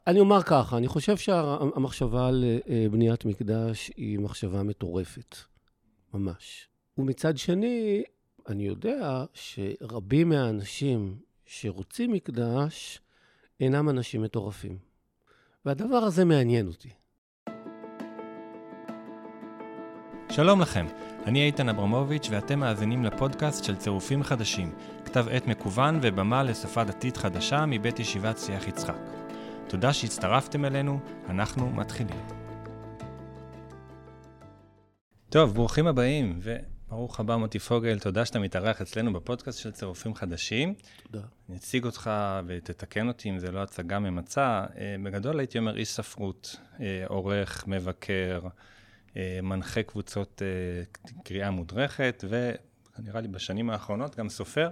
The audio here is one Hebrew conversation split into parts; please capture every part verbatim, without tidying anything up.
אני אומר ככה, אני חושב שהמחשבה על בניית מקדש היא מחשבה מטורפת, ממש. ומצד שני, אני יודע שרבים מהאנשים שרוצים מקדש אינם אנשים מטורפים. והדבר הזה מעניין אותי. שלום לכם, אני איתן אברמוביץ' ואתם מאזינים לפודקאסט של צירופים חדשים, כתב עת מקוון ובמה לשפה דתית חדשה מבית ישיבת שיח יצחק. תודה שהצטרפתם אלינו, אנחנו מתחילים. טוב, ברוכים הבאים, וברוך הבא מוטי פוגל, תודה שאתה מתארח אצלנו בפודקאסט של צירופים חדשים. תודה. אני אציג אותך ותתקן אותי אם זה לא הצגה ממצא. בגדול הייתי אומר איש ספרות, עורך, מבקר, מנחה קבוצות קריאה מודרכת, ונראה לי בשנים האחרונות גם סופר.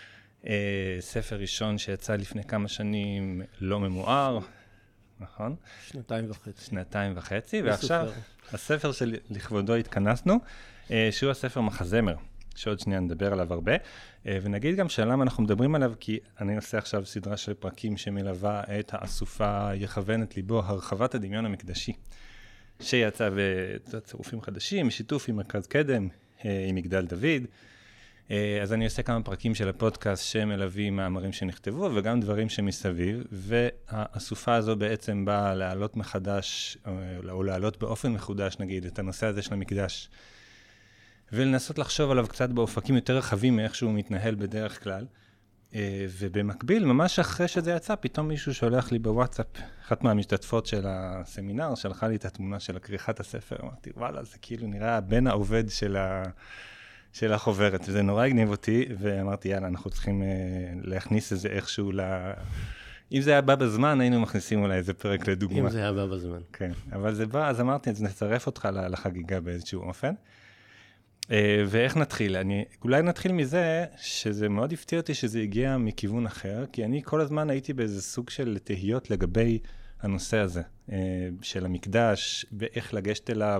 ספר ראשון שיצא לפני כמה שנים לא ממואר, נכון? שנתיים וחצי. שנתיים וחצי, ועכשיו הספר שלכבודו התכנסנו, שהוא הספר מחזמר, שעוד שנייה נדבר עליו הרבה, ונגיד גם שלמה אנחנו מדברים עליו, כי אני עושה עכשיו סדרה של פרקים שמלווה את האסופה יכוון את ליבו, הרחבת הדמיון המקדשי, שיצא בצירופים חדשים, שיתוף עם מרכז קדם, עם מגדל דוד. אז אני עושה כמה פרקים של הפודקאסט שמלווים מאמרים שנכתבו, וגם דברים שמסביב, והאסופה הזו בעצם באה להעלות מחדש, או להעלות באופן מחודש, נגיד, את הנושא הזה של המקדש, ולנסות לחשוב עליו קצת באופקים יותר רחבים מאיך שהוא מתנהל בדרך כלל. ובמקביל, ממש אחרי שזה יצא, פתאום מישהו שולח לי בוואטסאפ, אחת מהמשתתפות של הסמינר, שלחה לי את התמונה של כריכת הספר, אמרתי, וואלה, זה כאילו נראה הבן העובד של ה... של החוברת, וזה נורא הגניב אותי, ואמרתי, יאללה, אנחנו צריכים אה, להכניס איזה איכשהו ל... אם זה היה בא בזמן, היינו מכניסים אולי איזה פרק לדוגמה. אם זה היה בא בזמן. כן, אבל זה בא, אז אמרתי, אז נצרף אותך לחגיגה באיזשהו אופן. אה, ואיך נתחיל? אני, אולי נתחיל מזה, שזה מאוד הפתיע אותי שזה הגיע מכיוון אחר, כי אני כל הזמן הייתי באיזה סוג של תהיות לגבי הנושא הזה, אה, של המקדש, ואיך לגשת אליו,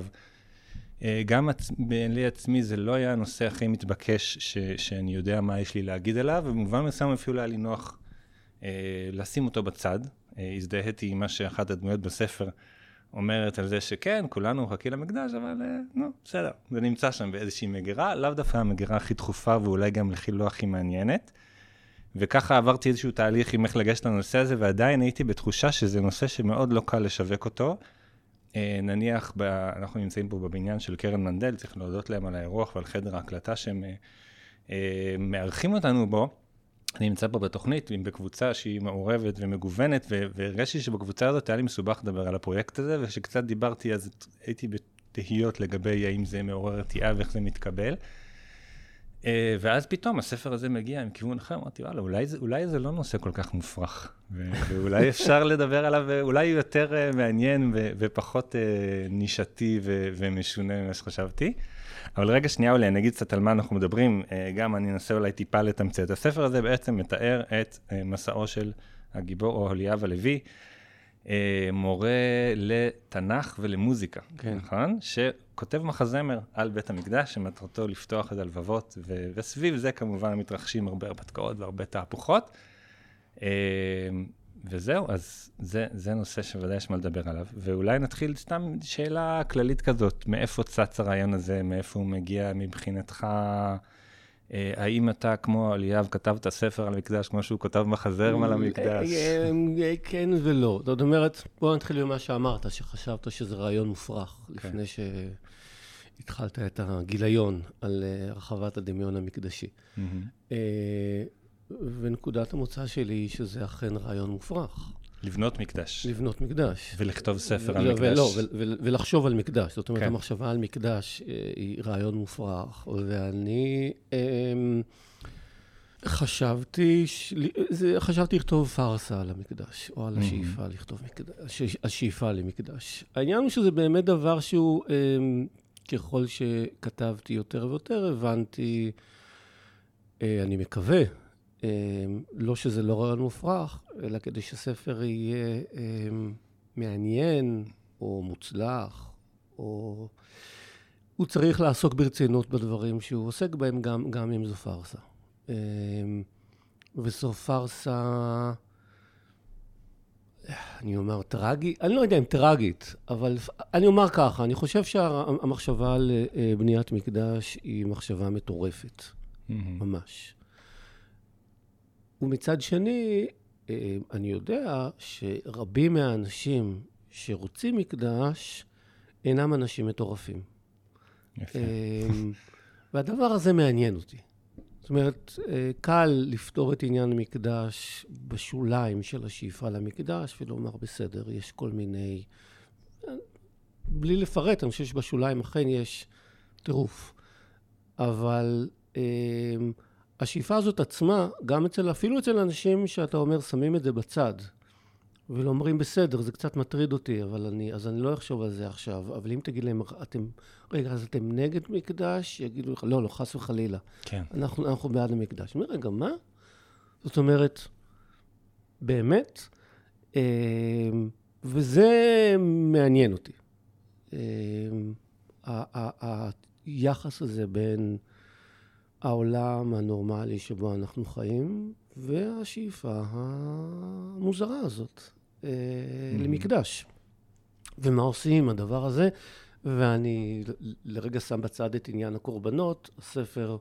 גם לי עצמי זה לא היה הנושא הכי מתבקש ש, שאני יודע מה יש לי להגיד עליו, ובמובן מסוים אפילו היה לי נוח אה, לשים אותו בצד. אה, הזדהיתי עם מה שאחת הדמויות בספר אומרת על זה שכן, כולנו חכים למקדש, אבל אה, נו, בסדר, זה נמצא שם באיזושהי מגירה, לאו דווקא המגירה הכי דחופה ואולי גם לחילו הכי מעניינת. וככה עברתי איזשהו תהליך עם איך לגשת לנושא הזה, ועדיין הייתי בתחושה שזה נושא שמאוד לא קל לשווק אותו. נניח, ב... אנחנו נמצאים פה בבניין של קרן מנדל, צריך להודות להם על האירוח ועל חדר ההקלטה שהם אה, מארחים אותנו בו. אני נמצא פה בתוכנית, בקבוצה שהיא מעורבת ומגוונת, ו... והרגשתי שבקבוצה הזאת היה לי מסובך לדבר על הפרויקט הזה, ושקצת דיברתי, אז הייתי בתהיות לגבי האם זה מעורר רתיעה ואיך זה מתקבל. Uh, ואז פתאום הספר הזה מגיע עם כיוון אחר, אמרתי, וואלה, אולי זה, אולי זה לא נושא כל כך מופרך, ו- ואולי אפשר לדבר עליו, ואולי הוא יותר uh, מעניין ו- ופחות uh, נישתי ו- ומשונה ממה שחשבתי. אבל רגע שנייה אולי, אני אגיד קצת על מה אנחנו מדברים, uh, גם אני אנסה אולי טיפה לתמצת. הספר הזה בעצם מתאר את uh, מסעו של הגיבור אוהליאב הלוי, uh, מורה לתנ"ך ולמוזיקה, כן. נכון? שכותב מחזמר על בית המקדש, שמטרתו לפתוח את הלבבות, ו- וסביב זה כמובן מתרחשים הרבה הרפתקאות והרבה תהפוכות. Uh, וזהו, אז זה, זה נושא שוודאי יש מה לדבר עליו. ואולי נתחיל סתם שאלה כללית כזאת, מאיפה צץ הרעיון הזה, מאיפה הוא מגיע מבחינתך, האם אתה כמו אליאב כתבת ספר על המקדש, כמו שהוא כותב מחזר על המקדש? כן ולא. זאת אומרת, בוא נתחיל במה שאמרת, שחשבת שזה רעיון מופרך, לפני שהתחלת את הגיליון על הרחבת הדמיון המקדשי. ונקודת המוצא שלי היא שזה אכן רעיון מופרך. לבנות מקדש. לבנות מקדש. ולכתוב ספר על מקדש. ולא, ולחשוב על מקדש. זאת אומרת, המחשבה על מקדש היא רעיון מופרך. ואני חשבתי, חשבתי לכתוב פרסה על המקדש, או על השאיפה לכתוב מקדש, השאיפה למקדש. העניין הוא שזה באמת דבר שהוא, ככל שכתבתי יותר ויותר, הבנתי, אני מקווה, לא שזה לא רעיון מופרך, אלא כדי שספר יהיה מעניין או מוצלח, או הוא צריך לעסוק ברצינות בדברים שהוא עוסק בהם, גם, גם אם זו פרסה. וזו פרסה אני אומר טרגי, אני לא יודע אם טרגית, אבל אני אומר ככה, אני חושב שהמחשבה על בניית מקדש היא מחשבה מטורפת, ממש. ומצד שני, אני יודע שרבים מהאנשים שרוצים מקדש אינם אנשים מטורפים. יפה. והדבר הזה מעניין אותי. זאת אומרת, קל לפתור את עניין המקדש בשוליים של השאיפה למקדש, ולומר בסדר, יש כל מיני... בלי לפרט, אני חושב שבשוליים אכן יש טירוף. אבל השאיפה הזאת עצמה, גם אצל, אפילו אצל אנשים שאתה אומר, שמים את זה בצד, ולא אומרים בסדר, זה קצת מטריד אותי, אבל אני, אז אני לא אחשוב על זה עכשיו. אבל אם תגיד להם, אתם, רגע, אז אתם נגד מקדש? יגידו לך, לא, לא, חס וחלילה. כן. אנחנו, אנחנו בעד המקדש. אני אומר, רגע, מה? זאת אומרת, באמת, וזה מעניין אותי. היחס הזה בין העולם הנורמלי שבו אנחנו חיים, והשאיפה המוזרה הזאת mm-hmm. למקדש. ומה עושים עם הדבר הזה? ואני לרגע שם בצד את עניין הקורבנות, הספר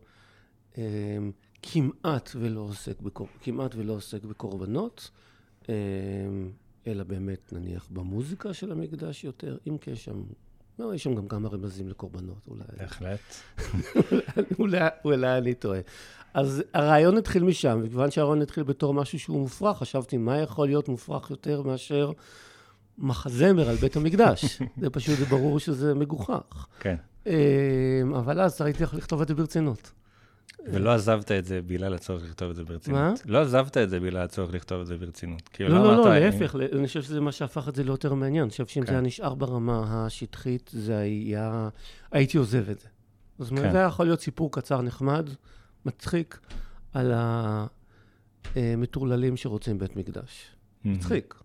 כמעט ולא עוסק, בקור... כמעט ולא עוסק בקורבנות, אלא באמת נניח במוזיקה של המקדש יותר, אם כי יש שם, לא, יש שם גם כמה רמזים לקורבנות, אולי. בהחלט. אולי, אולי אני טועה. אז הרעיון התחיל משם, וכיוון שהרעיון התחיל בתור משהו שהוא מופרך, חשבתי מה יכול להיות מופרך יותר מאשר מחזמר על בית המקדש. זה פשוט, זה ברור שזה מגוחך. כן. אבל אז ראיתי איך לכתוב את זה ברצינות. ולא עזבת את זה בגלל הצורך לכתוב את זה ברצינות. מה? לא עזבת את זה בגלל הצורך לכתוב את זה ברצינות. לא, לא, לא, להפך. אני חושב שזה מה שהפך את זה ליותר מעניין. אני חושב שאם זה היה נשאר ברמה השטחית, זה היה... הייתי עוזב את זה. זאת אומרת, זה יכול להיות סיפור קצר נחמד, מצחיק, על המטורללים שרוצים בית מקדש. מצחיק.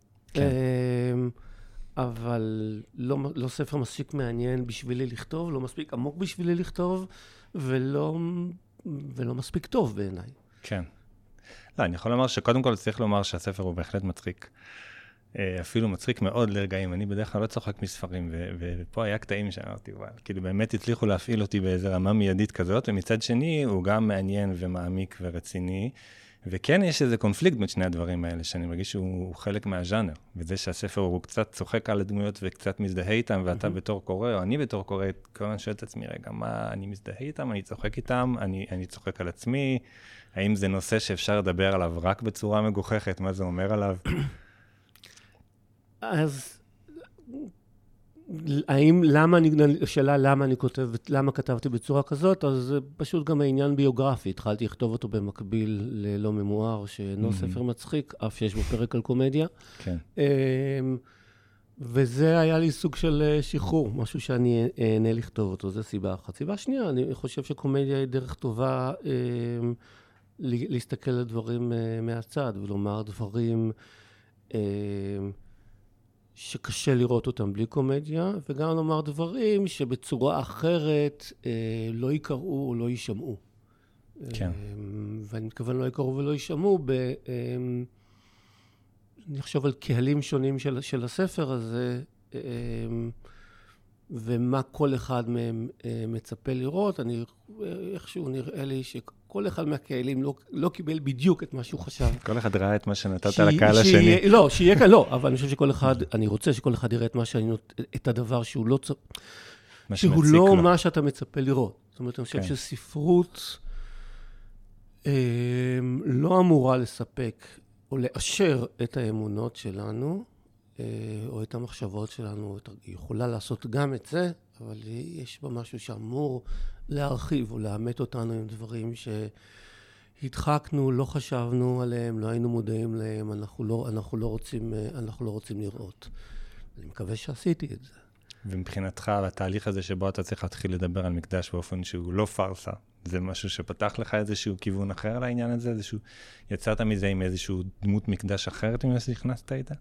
אבל לא ספר מספיק מעניין בשבילי לכתוב, לא מספיק עמוק בשבילי לכתוב, ולא... ולא מספיק טוב בעיניי. כן. לא, אני יכול לומר שקודם כל צריך לומר שהספר הוא בהחלט מצחיק. אפילו מצחיק מאוד לרגעים. אני בדרך כלל לא צוחק מספרים, ופה היה קטעים שאמרתי, וואל, כאילו באמת הצליחו להפעיל אותי באיזו רמה מיידית כזאת, ומצד שני הוא גם מעניין ומעמיק ורציני, וכן יש איזה קונפליקט בין שני הדברים האלה, שאני מרגיש שהוא חלק מהז'אנר, וזה שהספר הוא קצת צוחק על הדמויות וקצת מזדהה איתם, ואתה בתור קורא, או אני בתור קורא, כל הזמן שואל את עצמי, רגע, מה, אני מזדהה איתם, אני צוחק איתם, אני, אני צוחק על עצמי, האם זה נושא שאפשר לדבר עליו רק בצורה מגוחכת, מה זה אומר עליו? אז... האם, למה אני, שאלה למה אני כותב, למה כתבתי בצורה כזאת, אז זה פשוט גם העניין ביוגרפי. התחלתי לכתוב אותו במקביל ללא ממואר, שאינו ספר מצחיק, אף שיש בו פרק על קומדיה. כן. וזה היה לי סוג של שחרור, משהו שאני אהנה לכתוב אותו, זו סיבה אחת. סיבה שנייה, אני חושב שקומדיה היא דרך טובה להסתכל על דברים מהצד, ולומר דברים... שקשה לראות אותם בלי קומדיה, וגם לומר דברים שבצורה אחרת אה, לא יקראו או לא יישמעו. כן. אה, ואני מתכוון לא יקראו ולא יישמעו, ב, אה, אני חושב על קהלים שונים של, של הספר הזה, אה, ומה כל אחד מהם אה, מצפה לראות. אני איכשהו נראה לי שכל אחד מהקהלים לא, לא קיבל בדיוק את מה שהוא חשב. כל אחד ראה את מה שנתת לקהל השני. לא, שיהיה כאן, לא, אבל אני חושב שכל אחד, אני רוצה שכל אחד יראה את מה שאני, את הדבר שהוא לא, שהוא לא מה שאתה מצפה לראות. זאת אומרת, אני חושב שספרות לא אמורה לספק או לאשר את האמונות שלנו, או את המחשבות שלנו, היא יכולה לעשות גם את זה, אבל יש בה משהו שאמור להרחיב או לאמת אותנו עם דברים שהדחקנו, לא חשבנו עליהם, לא היינו מודעים להם, אנחנו לא, אנחנו לא רוצים, אנחנו לא רוצים לראות. אני מקווה שעשיתי את זה. ומבחינתך, התהליך הזה שבו אתה צריך להתחיל לדבר על מקדש באופן שהוא לא פרסה, זה משהו שפתח לך איזשהו כיוון אחר על העניין הזה? איזשהו, יצאת מזה עם איזשהו דמות מקדש אחרת ממה שנכנסת איתה?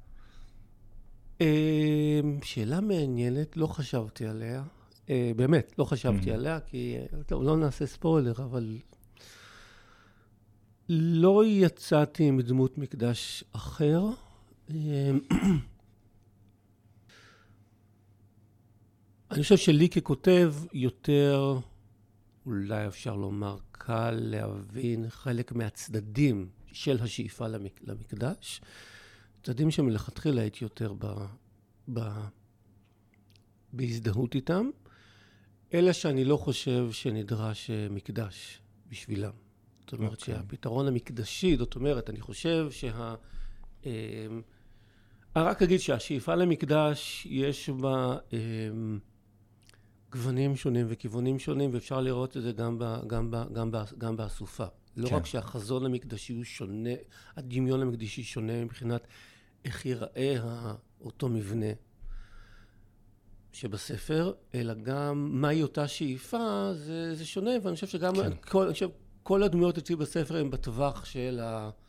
שאלה מעניינת, לא חשבתי עליה. באמת, לא חשבתי עליה, כי טוב, לא נעשה ספוילר, אבל לא יצאתי עם דמות מקדש אחר. אני חושב שלי ככותב יותר, אולי אפשר לומר, קל להבין חלק מהצדדים של השאיפה למק... למקדש. צדדים שמלכתחילה הייתי יותר ב... ב... בהזדהות איתם, אלא שאני לא חושב שנדרש מקדש בשבילם. זאת אומרת okay. שהפתרון המקדשי, זאת אומרת, אני חושב שה... אני רק אגיד שהשאיפה למקדש יש בה גוונים שונים וכיוונים שונים, ואפשר לראות את זה גם, ב, גם, ב, גם, ב, גם באסופה. לא כן. רק שהחזון המקדשי הוא שונה, הדמיון המקדשי שונה מבחינת איך ייראה אותו מבנה שבספר, אלא גם מהי אותה שאיפה, זה, זה שונה, ואני חושב שגם כן. כל, אני חושב, כל הדמויות אצלי בספר הם בטווח של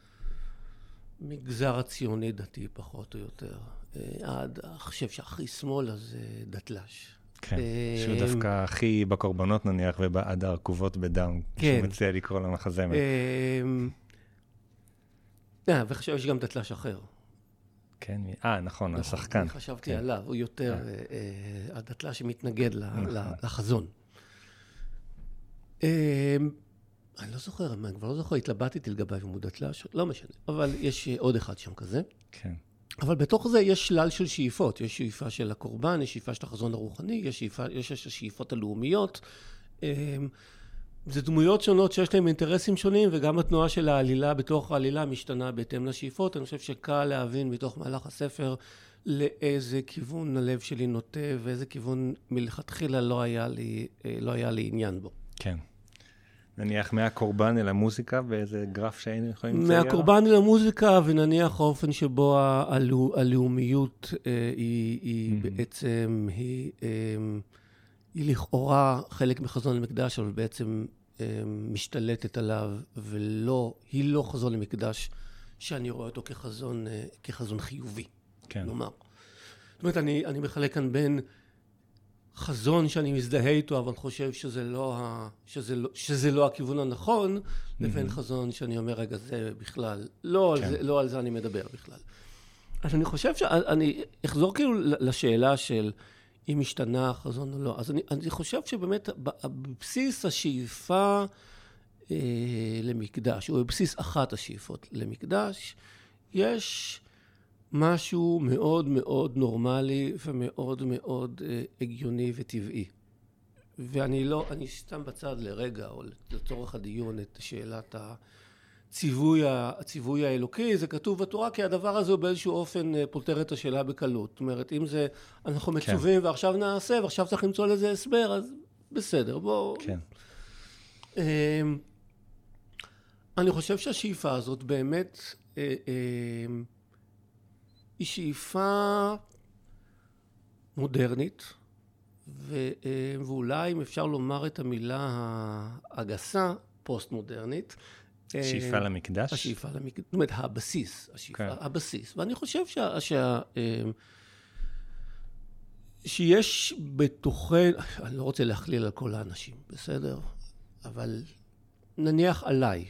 המגזר הציוני דתי פחות או יותר. עד, אני חושב שהכי שמאל אז דתל"ש. כן, שהוא דווקא הכי בקורבנות נניח ובעד הרכובות בדם, שהוא מציע לקרוא למחזמר. וחשב שיש גם דתל"ש אחר. כן, אה, נכון, השחקן. חשבתי עליו, הוא יותר הדתל"ש שמתנגד לחזון. אני לא זוכר, אני כבר לא זוכר, התלבטתי לגבי אם הוא דתל"ש, לא משנה, אבל יש עוד אחד שם כזה. כן. אבל בתוך זה יש שלל של שאיפות, יש שאיפה של הקורבן, יש שאיפה של החזון הרוחני, יש שאיפה, יש השאיפות הלאומיות. זה דמויות שונות שיש להם אינטרסים שונים, וגם התנועה של העלילה בתוך העלילה משתנה בהתאם לשאיפות. אני חושב שקל להבין מתוך מהלך הספר לאיזה כיוון הלב שלי נוטה, ואיזה כיוון מלכתחילה לא היה לי, לא היה לי עניין בו. כן. נניח מהקורבן אל המוזיקה, באיזה גרף שהיינו יכולים לצייר? מהקורבן אל המוזיקה, ונניח האופן שבו הלאומיות היא בעצם, היא לכאורה חלק מחזון למקדש, אבל בעצם משתלטת עליו, ולא, היא לא חזון למקדש, שאני רואה אותו כחזון, כחזון חיובי. כן. נאמר. זאת אומרת, אני, אני מחלק כאן בין חזון שאני מזדהה איתו, אבל חושב שזה לא, ה, שזה לא, שזה לא הכיוון הנכון, mm-hmm. לבין חזון שאני אומר, רגע, זה בכלל, לא, כן. על זה, לא על זה אני מדבר בכלל. אז אני חושב שאני אחזור כאילו לשאלה של אם השתנה החזון או לא. אז אני, אני חושב שבאמת בבסיס השאיפה אה, למקדש, או בבסיס אחת השאיפות למקדש, יש משהו מאוד מאוד נורמלי ומאוד מאוד אה, הגיוני וטבעי. ואני לא, אני סתם בצד לרגע, או לצורך הדיון, את שאלת הציווי, הציווי האלוקי. זה כתוב בתורה, כי הדבר הזה הוא באיזשהו אופן פותר את השאלה בקלות. זאת אומרת, אם זה, אנחנו מצווים, כן. ועכשיו נעשה, ועכשיו צריך למצוא לזה הסבר, אז בסדר, בואו. כן. אה, אני חושב שהשאיפה הזאת באמת, אה, אה, היא שאיפה מודרנית, ו, ואולי אם אפשר לומר את המילה הגסה, פוסט-מודרנית. שאיפה למקדש? השאיפה למקדש, זאת אומרת, הבסיס, השאיפה, כן. הבסיס. ואני חושב שה, שה, שיש בתוכן, אני לא רוצה להכליל על כל האנשים, בסדר? אבל נניח עליי,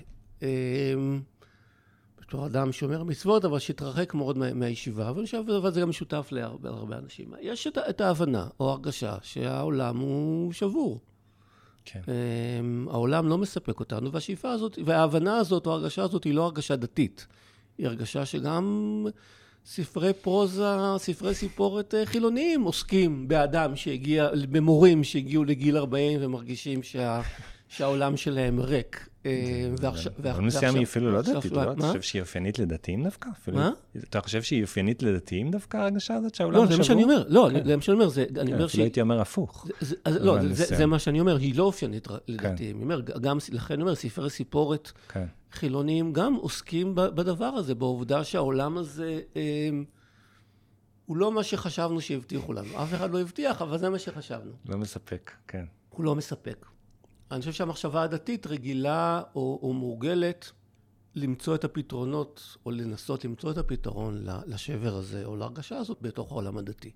בתור אדם שומר מצוות, אבל שהתרחק מאוד מה, מהישיבה, ואני חושב שזה גם משותף להרבה, להרבה אנשים. יש את, את ההבנה או הרגשה שהעולם הוא שבור. כן. העולם לא מספק אותנו, והשאיפה הזאת, וההבנה הזאת או הרגשה הזאת היא לא הרגשה דתית. היא הרגשה שגם ספרי פרוזה, ספרי סיפורת חילוניים עוסקים באדם שהגיע, במורים שהגיעו לגיל ארבעים ומרגישים שה, שהעולם שלהם ריק. אבל מסוים היא אפילו לא דתית, אתה חושב שהיא אופיינית לדתיים דווקא? מה? אתה חושב שהיא אופיינית לדתיים דווקא הרגשה הזאת שהעולם שבור? לא, זה מה שאני אומר, לא, זה מה שאני אומר, אפילו הייתי אומר הפוך. לא, זה מה שאני אומר, היא לא אופיינית לדתיים, לכן אני אומר, ספרי סיפורת חילוניים גם עוסקים בדבר הזה, בעובדה שהעולם הזה הוא לא מה שחשבנו שהבטיחו לנו, אף אחד לא הבטיח, אבל זה מה שחשבנו. לא מספק, כן. הוא לא מספק. אני חושב שהמחשבה הדתית רגילה או, או מורגלת למצוא את הפתרונות, או לנסות למצוא את הפתרון לשבר הזה, או להרגשה הזאת בתוך העולם הדתי.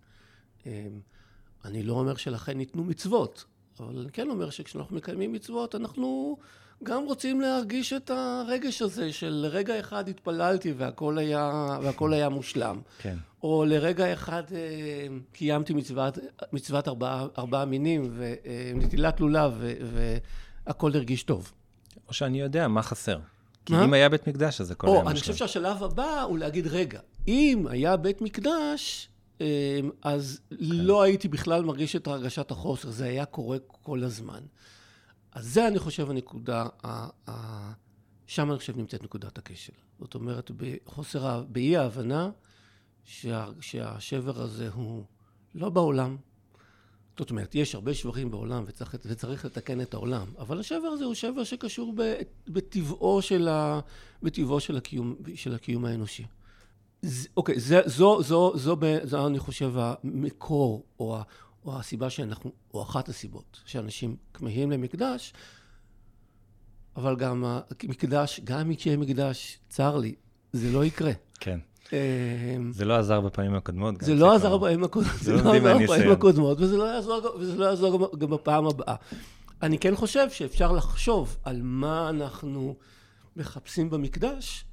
אני לא אומר שלכן ניתנו מצוות, אבל אני כן אומר שכשאנחנו מקיימים מצוות, אנחנו גם רוצים להרגיש את הרגש הזה של רגע אחד התפללתי והכל היה, והכל היה מושלם. כן. או לרגע אחד קיימתי מצוות, מצוות ארבעה, ארבעה מינים ונטילת לולב והכל הרגיש טוב. או שאני יודע מה חסר. כי אם היה בית מקדש, אז הכל היה מושלם. או, אני חושב שהשלב הבא הוא להגיד, רגע, אם היה בית מקדש, אז לא הייתי בכלל מרגיש את הרגשת החוסר, זה היה קורה כל הזמן. אז זה אני חושב הנקודה, שם אני חושב נמצאת נקודת הכשל. זאת אומרת, בחוסר, באי ההבנה, שהשבר הזה הוא לא בעולם. זאת אומרת, יש הרבה שברים בעולם וצריך, וצריך לתקן את העולם, אבל השבר הזה הוא שבר שקשור בטבעו של, ה, בטבעו של, הקיום, של הקיום האנושי. זה, אוקיי, זה, זו, זו, זו, זו, אני חושב, המקור או, או הסיבה שאנחנו, או אחת הסיבות שאנשים כמהים למקדש, אבל גם המקדש, גם אם יהיה מקדש, צר לי, זה לא יקרה. כן. זה לא עזר בפעמים הקודמות. זה לא עזר בפעמים הקודמות, זה לא עזר בפעמים הקודמות, וזה לא יעזור גם בפעם הבאה. אני כן חושב שאפשר לחשוב על מה אנחנו מחפשים במקדש,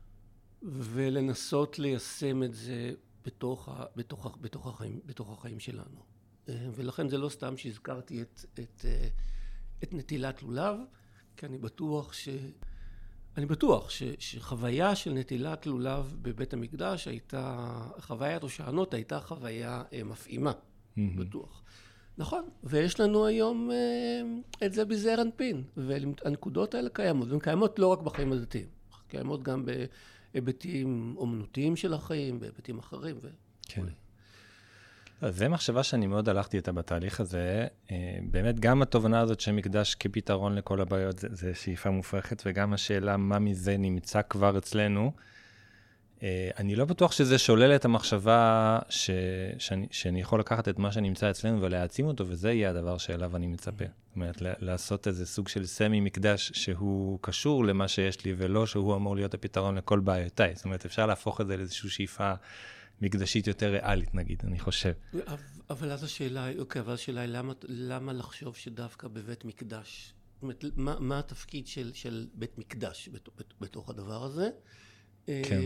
ולנסות ליישם את זה בתוך, בתוך, בתוך החיים, בתוך החיים שלנו. ולכן זה לא סתם שהזכרתי את, את, את נטילת לולב, כי אני בטוח ש... אני בטוח ש, שחוויה של נטילת לולב בבית המקדש הייתה, חוויית הושענות הייתה חוויה אה, מפעימה, mm-hmm. בטוח. נכון, ויש לנו היום אה, את זה בזעיר אנפין, והנקודות האלה קיימות, והן קיימות לא רק בחיים הדתיים, קיימות גם בהיבטים אומנותיים של החיים, בהיבטים אחרים ו... כן. זה מחשבה שאני מאוד הלכתי איתה בתהליך הזה. באמת גם התובנה הזאת שמקדש כפתרון לכל הבעיות, זה, זה שאיפה מופרכת, וגם השאלה מה מזה נמצא כבר אצלנו. אני לא בטוח שזה שולל את המחשבה ש, שאני, שאני יכול לקחת את מה שנמצא אצלנו ולהעצים אותו, וזה יהיה הדבר שאליו אני מצפה. זאת אומרת, לעשות איזה סוג של סמי מקדש שהוא קשור למה שיש לי, ולא שהוא אמור להיות הפתרון לכל בעיותיי. זאת אומרת, אפשר להפוך את זה לאיזושהי שאיפה מקדשית יותר ריאלית, נגיד, אני חושב. אבל אז השאלה, אוקיי, אבל השאלה היא, למה, למה לחשוב שדווקא בבית מקדש? זאת אומרת, מה, מה התפקיד של, של בית מקדש בתוך הדבר הזה? כן.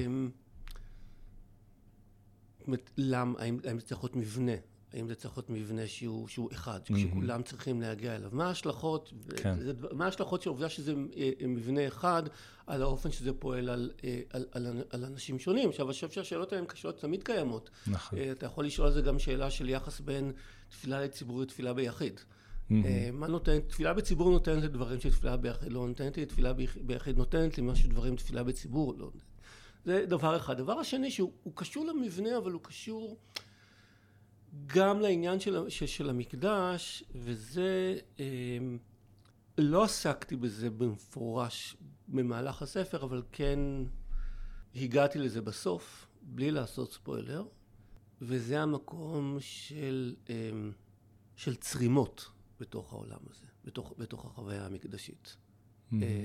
זאת אומרת, למה, האם, האם זה צריך להיות מבנה? האם זה צריך להיות מבנה שהוא, שהוא אחד, שכולם צריכים להגיע אליו? מה ההשלכות, כן. זה, מה ההשלכות של העובדה שזה מבנה אחד, על האופן שזה פועל על, על, על, על אנשים שונים? עכשיו, אני חושב שהשאלות האלה קשות תמיד קיימות. נכון. אתה יכול לשאול על זה גם שאלה של יחס בין תפילה לציבור ותפילה ביחיד. מה נותן, תפילה בציבור נותנת לדברים שתפילה ביחיד לא נותנת לי, תפילה ביחיד נותנת לי משהו דברים תפילה בציבור לא נותנת. זה דבר אחד. דבר השני שהוא קשור למבנה, אבל הוא קשור גם לעניין של, של, של המקדש, וזה, אה, לא עסקתי בזה במפורש במהלך הספר, אבל כן הגעתי לזה בסוף, בלי לעשות ספוילר, וזה המקום של, אה, של צרימות בתוך העולם הזה, בתוך, בתוך החוויה המקדשית. Mm-hmm. אה,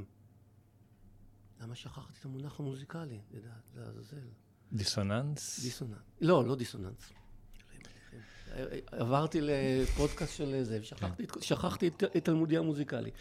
למה שכחתי את המונח המוזיקלי, לדעת, לעזאזל. דיסוננס? דיסוננס. לא, לא דיסוננס. עברתי לפודקאסט של זה, ושכחתי את תלמודי המוזיקלי.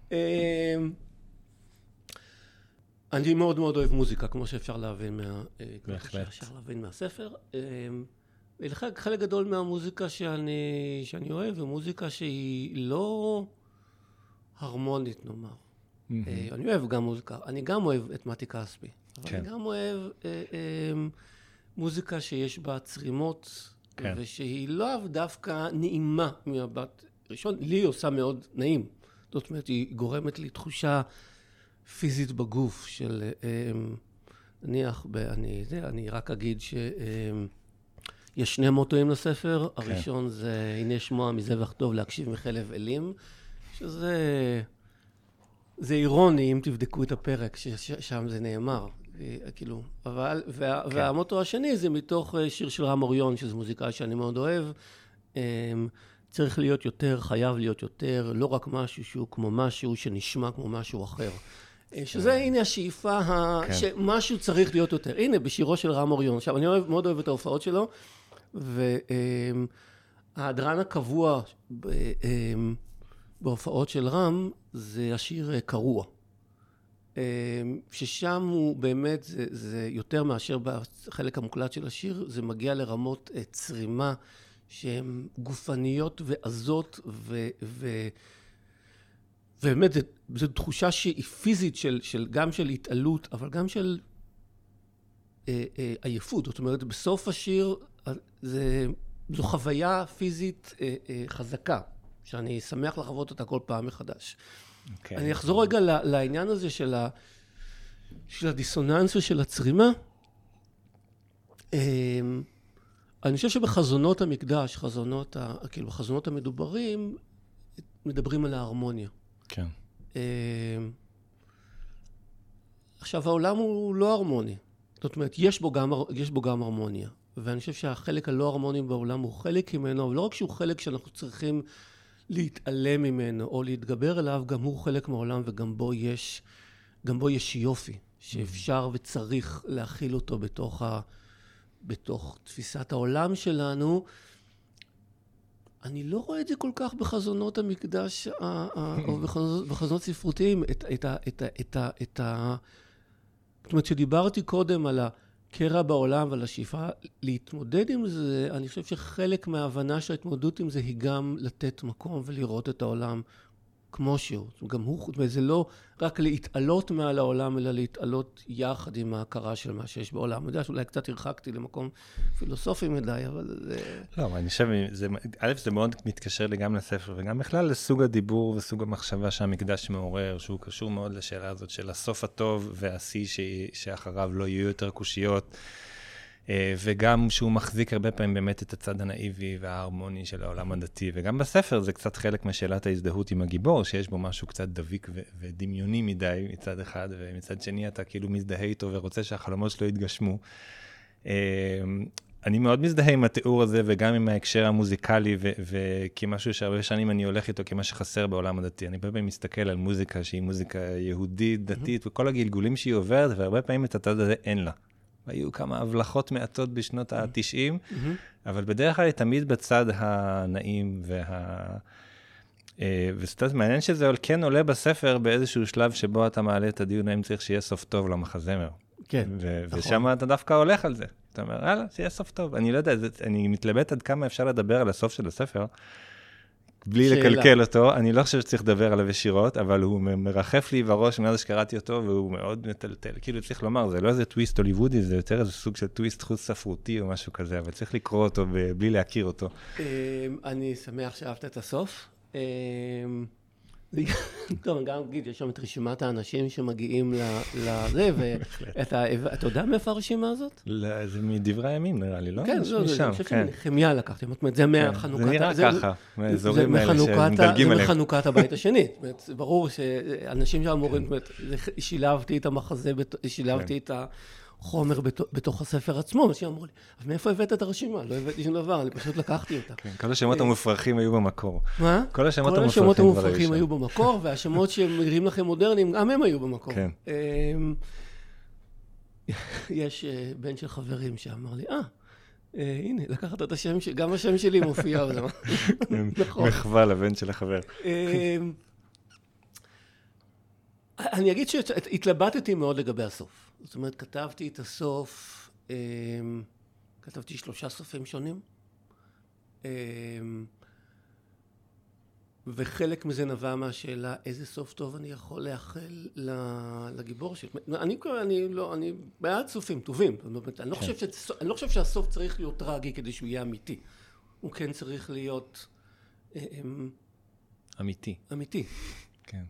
אני מאוד מאוד אוהב מוזיקה, כמו שאפשר להבין מהספר. חלק גדול מהמוזיקה שאני אוהב, היא מוזיקה שהיא לא הרמונית, נאמר. אני אוהב גם מוזיקה, אני גם אוהב את מתי כספי, אבל אני גם אוהב מוזיקה שיש בה צרימות, כן. ושהיא לא דווקא נעימה מבט ראשון, לי היא עושה מאוד נעים. זאת אומרת, היא גורמת לי תחושה פיזית בגוף של, נניח, אני, זה, אני רק אגיד שיש שני מוטואים לספר. כן. הראשון זה, הנה שמוע מזבח טוב להקשיב מחלב אלים, שזה, זה אירוני אם תבדקו את הפרק ששם זה נאמר. כאילו, אבל, וה, כן. והמוטו השני זה מתוך שיר של רם אוריון, שזו מוזיקה שאני מאוד אוהב. צריך להיות יותר, חייב להיות יותר, לא רק משהו שהוא כמו משהו שנשמע כמו משהו אחר. שזה, הנה השאיפה, כן. שמשהו צריך להיות יותר. הנה, בשירו של רם אוריון. עכשיו, אני אוהב, מאוד אוהב את ההופעות שלו, וההדרן הקבוע בהופעות של רם, זה השיר קרוע. ששם הוא באמת, זה, זה יותר מאשר בחלק המוקלט של השיר, זה מגיע לרמות צרימה שהן גופניות ועזות, ו, ו, ובאמת זו תחושה שהיא פיזית של, של, גם של התעלות, אבל גם של אה, אה, עייפות. זאת אומרת, בסוף השיר זה, זו חוויה פיזית אה, אה, חזקה, שאני שמח לחוות אותה כל פעם מחדש. Okay. אני אחזור רגע לעניין הזה של, ה, של הדיסוננס ושל הצרימה. אני חושב שבחזונות המקדש, חזונות, כאילו בחזונות המדוברים, מדברים על ההרמוניה. כן. עכשיו, העולם הוא לא הרמוני. זאת אומרת, יש בו גם, יש בו גם הרמוניה. ואני חושב שהחלק הלא הרמוני בעולם הוא חלק ממנו, אבל לא רק שהוא חלק שאנחנו צריכים להתעלם ממנו או להתגבר אליו, גם הוא חלק מהעולם וגם בו יש, גם בו יש יופי, שאפשר וצריך להכיל אותו בתוך, ה, בתוך תפיסת העולם שלנו. אני לא רואה את זה כל כך בחזונות המקדש, או בחזונות, בחזונות ספרותיים, את, את, את, את, את, את, זאת אומרת, שדיברתי קודם על הקרע בעולם ועל השאיפה להתמודד עם זה, אני חושב שחלק מההבנה של ההתמודדות עם זה היא גם לתת מקום ולראות את העולם כמו שהוא. גם הוא, זאת אומרת, זה לא רק להתעלות מעל העולם, אלא להתעלות יחד עם ההכרה של מה שיש בעולם. אני יודע שאולי קצת הרחקתי למקום פילוסופי מדי, אבל זה... לא, אני חושב, זה, א', זה מאוד מתקשר לי גם לספר, וגם בכלל לסוג הדיבור וסוג המחשבה שהמקדש מעורר, שהוא קשור מאוד לשאלה הזאת של הסוף הטוב והשיא שאחריו לא יהיו יותר קושיות, וגם שהוא מחזיק הרבה פעמים באמת את הצד הנאיבי וההרמוני של העולם הדתי, וגם בספר זה קצת חלק משאלת ההזדהות עם הגיבור, שיש בו משהו קצת דביק ו- ודמיוני מדי מצד אחד, ומצד שני אתה כאילו מזדהה איתו ורוצה שהחלומות שלו יתגשמו. אני מאוד מזדהה עם התיאור הזה, וגם עם ההקשר המוזיקלי, ו- וכמשהו שהרבה שנים אני הולך איתו כמה שחסר בעולם הדתי. אני הרבה פעמים מסתכל על מוזיקה שהיא מוזיקה יהודית, דתית, וכל הגלגולים שהיא עוברת, והרבה פעמים את הצד הזה אין לה. היו כמה הבלחות מעטות בשנות ה-תשעים, אבל בדרך כלל היא תמיד בצד הנעים וה... וסטאז מעניין שזה כן עולה בספר באיזשהו שלב שבו אתה מעלה את הדיון, האם צריך שיהיה סוף טוב למחזמר. כן, נכון. ושם אתה דווקא הולך על זה. אתה אומר, יאללה, שיהיה סוף טוב. אני לא יודע, אני מתלבט עד כמה אפשר לדבר על הסוף של הספר, בלי לקלקל אותו. אני לא חושב שצריך לדבר עליו ישירות, אבל הוא מרחף לי בראש מאז שקראתי אותו, והוא מאוד מטלטל. כאילו צריך לומר, זה לא איזה טוויסט הוליוודי, זה יותר איזה סוג של טוויסט חוץ ספרותי או משהו כזה, אבל צריך לקרוא אותו בלי להכיר אותו. אני שמח שאהבת את הסוף. טוב, אני גם אגיד, יש שם את רשימת האנשים שמגיעים לזה, ואתה יודע מאיפה הרשימה הזאת? זה מדברי הימים, נראה לי, לא? כן, אני חושב שמחמיה לקחתם, זאת אומרת, זה מהחנוכת... זה נראה ככה, מהאזורים האלה שמדלגים עליהם. זה מחנוכת הבית השני, זאת אומרת, ברור שאנשים שאמורים, זאת אומרת, שילבתי את המחזה, שילבתי את החומר בתוך הספר עצמו, אנשים אמרו לי, אבל מאיפה הבאת את הרשימה? לא הבאתי שום דבר, אני פשוט לקחתי אותה. כל השמות המופרכים היו במקור. מה? כל השמות המופרכים היו במקור, והשמות שמראים לכם מודרניים, גם הם היו במקור. יש בן של חברים שאמר לי, אה, הנה, לקחת את השם, גם השם שלי מופיע. מחווה לבן של החבר. אני אגיד שהתלבטתי מאוד לגבי הסוף. זאת אומרת, כתבתי את הסוף, כתבתי שלושה סופים שונים, וחלק מזה נבע מהשאלה איזה סוף טוב אני יכול לאחל לגיבור שלי. אני, אני לא, אני בעד סופים טובים. אני לא חושב, אני לא חושב שהסוף צריך להיות טרגי כדי שהוא יהיה אמיתי. הוא כן צריך להיות אמיתי. אמיתי. כן.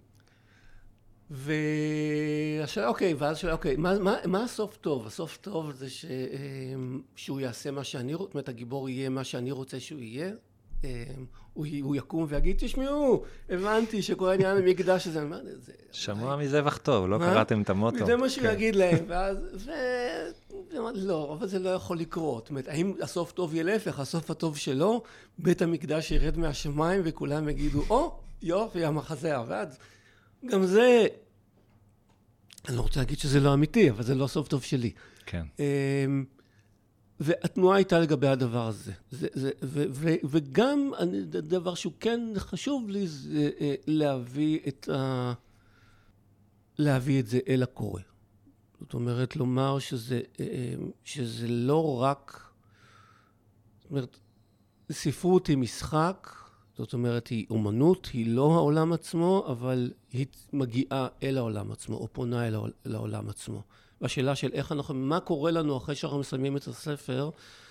והשאלה, אוקיי, ואז שאלה, אוקיי, מה, מה, מה הסוף טוב? הסוף טוב זה ש, שהוא יעשה מה שאני רוצה, זאת אומרת, הגיבור יהיה מה שאני רוצה שהוא יהיה. הוא, הוא יקום ויגיד, תשמעו, הבנתי שכל העניין המקדש הזה, מה זה? שמוע מזבח טוב, לא קראתם את המוטו. זה מה שהוא יגיד להם, ואז, ו... לא, אבל זה לא יכול לקרות. זאת אומרת, האם הסוף טוב יהיה להפך, הסוף הטוב שלו, בית המקדש ירד מהשמיים וכולם יגידו, או, יופי, המחזה עבד. גם זה, אני לא רוצה להגיד שזה לא אמיתי, אבל זה לא הסוף טוב שלי. כן. והתנועה הייתה לגבי הדבר הזה. זה, זה, ו, ו, וגם הדבר שהוא כן חשוב לי זה להביא את, ה, להביא את זה אל הקורא. זאת אומרת, לומר שזה, שזה לא רק, זאת אומרת, ספרות היא משחק, זאת אומרת, היא אומנות, היא לא העולם עצמו, אבל היא מגיעה אל העולם עצמו, או פונה אל העולם עצמו. והשאלה של איך אנחנו, מה קורה לנו אחרי שאנחנו מסיימים את הספר,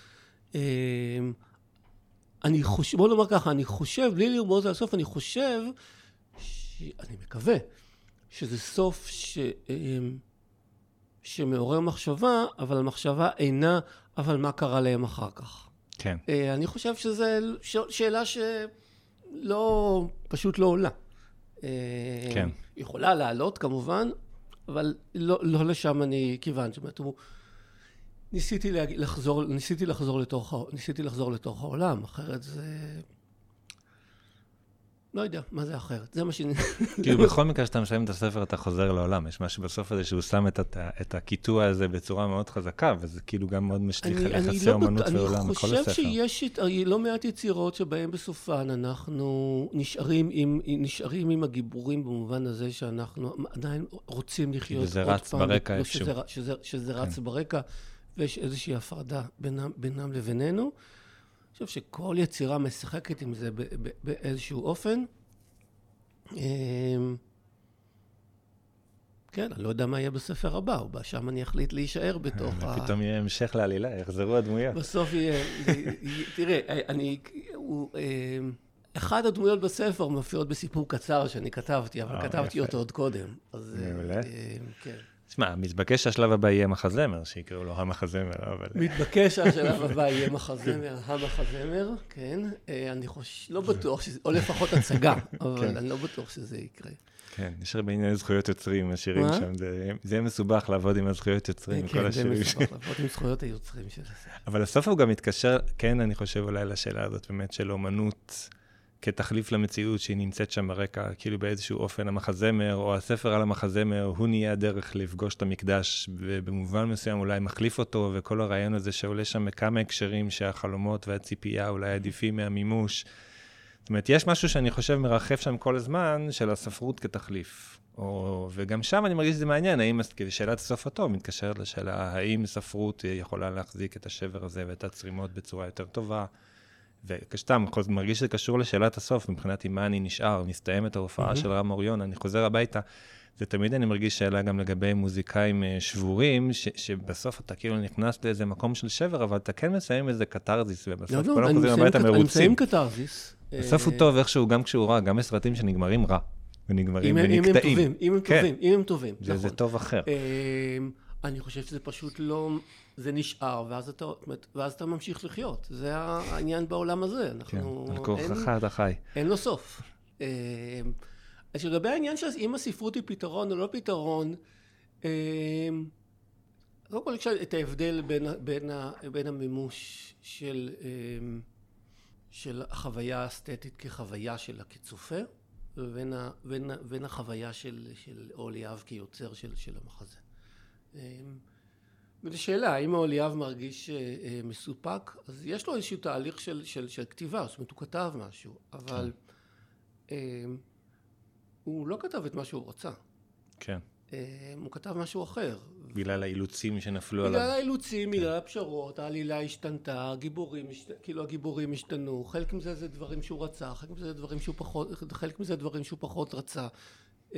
אני חושב, בוא נאמר ככה, אני חושב, בלי לרמוז על הסוף, אני חושב, אני מקווה, שזה סוף ש, שמעורר מחשבה, אבל המחשבה אינה, אבל מה קרה להם אחר כך. כן. אני חושב שזו שאלה שלא, פשוט לא עולה. כן. יכולה לעלות כמובן, אבל לא, לא לשם אני כיוון. זאת אומרת, הוא, ניסיתי לחזור, ניסיתי לחזור לתוך, ניסיתי לחזור לתוך העולם, אחרת זה, לא יודע, מה זה אחרת? זה מה שאני... כאילו בכל מקרה שאתה מסיים את הספר, אתה חוזר לעולם. יש משהו בסוף הזה שהוא שם את, את הקיטוע הזה בצורה מאוד חזקה, וזה כאילו גם מאוד משליך על יחסי אומנות ועולם בכל הספר. אני חושב שיש לא מעט יצירות שבהן בסופן אנחנו נשארים עם, נשארים עם הגיבורים במובן הזה שאנחנו עדיין רוצים לחיות וזה רץ ברקע איפשהו. שזה, שזה, שזה רץ כן. ברקע, ויש איזושהי הפרדה בינם, בינם לבינינו. אני חושב שכל יצירה משחקת עם זה באיזשהו אופן. כן, אני לא יודע מה יהיה בספר הבא, או שם אני אחליט להישאר בתוך ה... פתאום יהיה המשך לעלילה, יחזרו הדמויות. בסוף יהיה... תראה, אני... אחד הדמויות בספר מופיעות בסיפור קצר שאני כתבתי, אבל כתבתי אותו עוד קודם. מעולה. כן. תשמע, מתבקש השלב הבא יהיה מחזמר, שיקראו לו המחזמר, אבל... מתבקש השלב הבא יהיה מחזמר, המחזמר, כן. אני חושב, לא בטוח שזה, או לפחות הצגה, אבל אני לא בטוח שזה יקרה. כן, יש הרבה עניין זכויות יוצרים, השירים שם, זה מסובך לעבוד עם הזכויות יוצרים, כל השירים. כן, זה מסובך לעבוד עם זכויות היוצרים של זה. אבל הסוף הוא גם מתקשר, כן, אני חושב אולי לשאלה הזאת, באמת של אומנות, כתחליף למציאות שהיא נמצאת שם ברקע, כאילו באיזשהו אופן המחזמר, או הספר על המחזמר, הוא נהיה הדרך לפגוש את המקדש, ובמובן מסוים אולי מחליף אותו, וכל הרעיון הזה שעולה שם מכמה הקשרים שהחלומות והציפייה אולי עדיפים מהמימוש. זאת אומרת, יש משהו שאני חושב מרחף שם כל הזמן, של הספרות כתחליף. או, וגם שם אני מרגיש שזה מעניין, האם, שאלת הסוף הטוב מתקשרת לשאלה, האם ספרות יכולה להחזיק את השבר הזה ואת הצרימות בצורה יותר טובה, וכשתם, מרגיש שזה קשור לשאלת הסוף, מבחינתי מה אני נשאר, מסתיים את ההופעה של רם אוריון, אני חוזר הביתה, זה תמיד אני מרגיש שאלה גם לגבי מוזיקאים שבורים, שבסוף אתה כאילו נכנס לאיזה מקום של שבר, אבל אתה כן מסיים איזה קטרזיס, ובסוף כולם חוזרים הביתה מרוצים. אני מסיים קטרזיס. בסוף הוא טוב איכשהו, גם כשהוא רע, גם בסרטים שנגמרים רע, ונגמרים ונקטעים. אם הם טובים, אם הם טובים. זה טוב אחר. אני חושב שזה פשוט לא... זה נשאר, ואז אתה, ואז אתה ממשיך לחיות. זה העניין בעולם הזה. אנחנו... כן, על כורכך אתה חי. אין לו סוף. אז לגבי העניין של אם הספרות היא פתרון או לא פתרון, קודם כל את ההבדל בין, בין, בין המימוש של, של החוויה האסתטית כחוויה של הקיצופה, ובין, בין, בין החוויה של, של אוליאב כיוצר של, של המחזה. ולשאלה, האם אוליאב מרגיש אה, מסופק, אז יש לו איזשהו תהליך של, של, של כתיבה, זאת אומרת, הוא כתב משהו, אבל אה, הוא לא כתב את מה שהוא רצה. כן. אה, הוא כתב משהו אחר. בגלל האילוצים שנפלו בגלל עליו. בגלל האילוצים, כן. בגלל הפשרות, העלילה השתנתה, הגיבורים, כאילו הגיבורים השתנו, חלק מזה זה דברים שהוא רצה, חלק מזה זה דברים שהוא פחות, חלק מזה דברים שהוא פחות רצה. אה,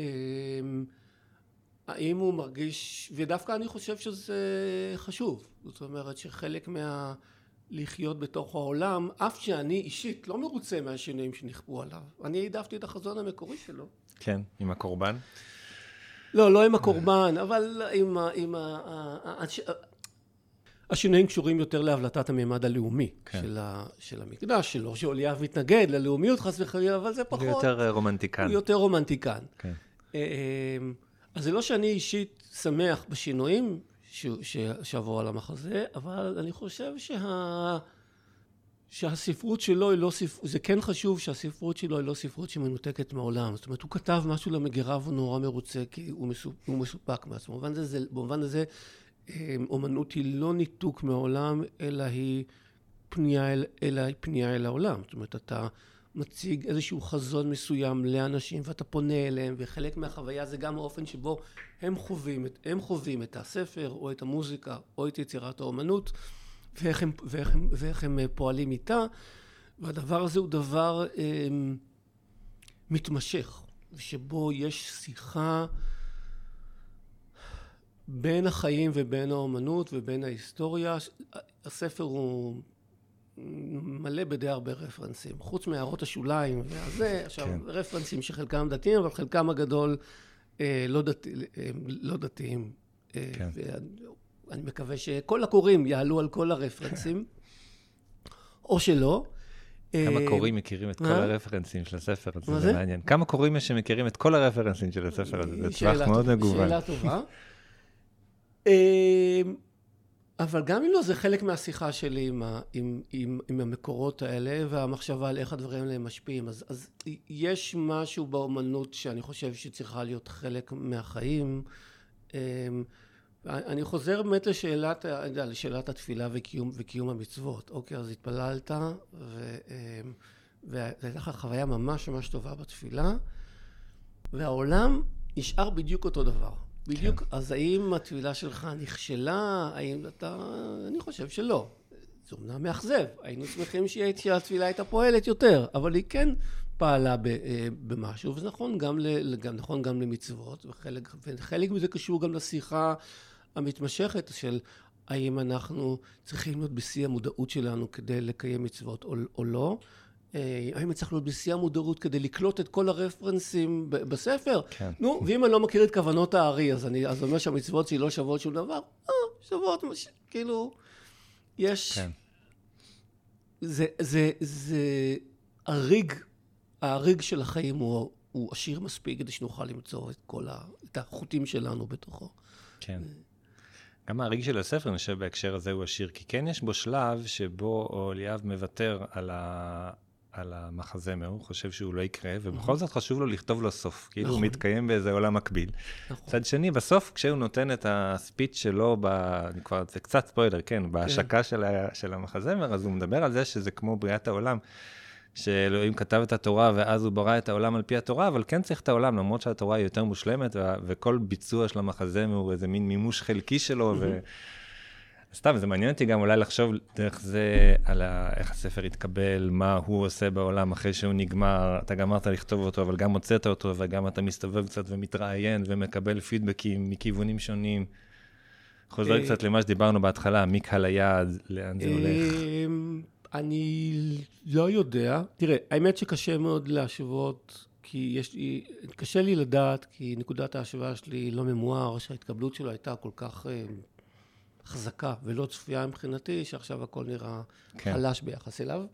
האם הוא מרגיש, ודווקא אני חושב שזה חשוב, זאת אומרת שחלק מה... לחיות בתוך העולם, אף שאני אישית לא מרוצה מהשינויים שנכפו עליו. אני העדפתי את החזון המקורי שלו. כן, עם הקורבן? לא, לא עם הקורבן, אבל עם ה... עם ה... השינויים קשורים יותר להבלטת הממד הלאומי כן. של, ה... של המקדש שלו, שאוליאב מתנגד ללאומיות חס וחלילה, אבל זה פחות... זה יותר רומנטיקן. הוא יותר רומנטיקן. כן. אז זה לא שאני אישית שמח בשינויים שעברו על המחזה, אבל אני חושב שה... שהספרות שלו היא לא ספרות, זה כן חשוב שהספרות שלו היא לא ספרות שמנותקת מהעולם. זאת אומרת, הוא כתב משהו למגירה והוא נורא מרוצה כי הוא, מסופ... הוא מסופק מעצמו. במובן הזה, במובן הזה אומנות היא לא ניתוק מהעולם, אלא היא פנייה אל, אלא היא פנייה אל העולם. זאת אומרת, אתה מציג איזשהו חזון מסוים לאנשים, ואתה פונה אליהם, וחלק מהחוויה זה גם האופן שבו הם חווים, הם חווים את הספר, או את המוזיקה, או את יצירת האומנות, ואיך הם, ואיך הם, ואיך הם פועלים איתה. והדבר הזה הוא דבר אה, מתמשך, שבו יש שיחה בין החיים ובין האומנות ובין ההיסטוריה. הספר הוא מלא בדי הרבה רפרנסים, חוץ מהערות השוליים והזה, עכשיו כן. רפרנסים שחלקם דתיים, אבל חלקם הגדול אה, לא, דת, אה, לא דתיים. אה, כן. ואני מקווה שכל הקוראים יעלו על כל הרפרנסים, או שלא. כמה קוראים מכירים את כל הרפרנסים של הספר הזה, זה מעניין. כמה קוראים יש שמכירים את כל הרפרנסים של הספר הזה, זה טווח מאוד מגוון. שאלה טובה. אבל גם אם לא, זה חלק מהשיחה שלי עם, עם, עם, עם המקורות האלה, והמחשבה על איך הדברים האלה משפיעים. אז, אז יש משהו באומנות שאני חושב שצריכה להיות חלק מהחיים. אני חוזר באמת לשאלת, לשאלת התפילה וקיום, וקיום המצוות. אוקיי, אז התפללת, ו, והייתה לך חוויה ממש ממש טובה בתפילה, והעולם נשאר בדיוק אותו דבר. בדיוק, כן. אז האם התפילה שלך נכשלה? האם אתה... אני חושב שלא. זה אומנם מאכזב. היינו שמחים שהתפילה הייתה פועלת יותר, אבל היא כן פעלה במשהו, וזה נכון גם, ל, גם, נכון גם למצוות, וחלק, וחלק מזה קשור גם לשיחה המתמשכת של האם אנחנו צריכים להיות בשיא המודעות שלנו כדי לקיים מצוות או, או לא. האם צריך להיות בשיא המודעות כדי לקלוט את כל הרפרנסים בספר? כן. נו, ואם אני לא מכיר את כוונות הארי, אז אני אז אומר שהמצוות שלי לא שוות שום דבר. אה, שוות, כאילו, יש... כן. זה, זה, זה, הריג, הריג של החיים הוא, הוא עשיר מספיק כדי שנוכל למצוא את כל ה... את החוטים שלנו בתוכו. כן. גם הריג של הספר, אני חושב בהקשר הזה הוא עשיר, כי כן יש בו שלב שבו ליאב מוותר על ה... על המחזמר, הוא חושב שהוא לא יקרה, ובכל זאת חשוב לו לכתוב לו סוף, כאילו הוא מתקיים באיזה עולם מקביל. צד שני, בסוף, כשהוא נותן את הספיץ שלו, אני כבר, זה קצת ספוילר, כן, בהשקה של המחזמר, אז הוא מדבר על זה שזה כמו בריאת העולם, שאלוהים כתב את התורה, ואז הוא ברא את העולם על פי התורה, אבל כן צריך את העולם, למרות שהתורה היא יותר מושלמת, וכל ביצוע של המחזמר הוא איזה מין מימוש חלקי שלו, ו... סתם, זה מעניין אותי גם אולי לחשוב דרך זה על איך הספר יתקבל, מה הוא עושה בעולם אחרי שהוא נגמר, אתה גמרת לכתוב אותו, אבל גם הוצאת אותו, וגם אתה מסתובב קצת ומתראיין ומקבל פידבקים מכיוונים שונים. חוזר קצת למה שדיברנו בהתחלה, מי קהל היעד, לאן זה הולך. אני לא יודע. תראה, האמת שקשה מאוד להשוות, כי יש לי, קשה לי לדעת, כי נקודת ההשוואה שלי לא ממואר, שההתקבלות שלו הייתה כל כך... חזקה ולא צפויה מבחינתי, שעכשיו הכל נראה כן. חלש ביחס אליו.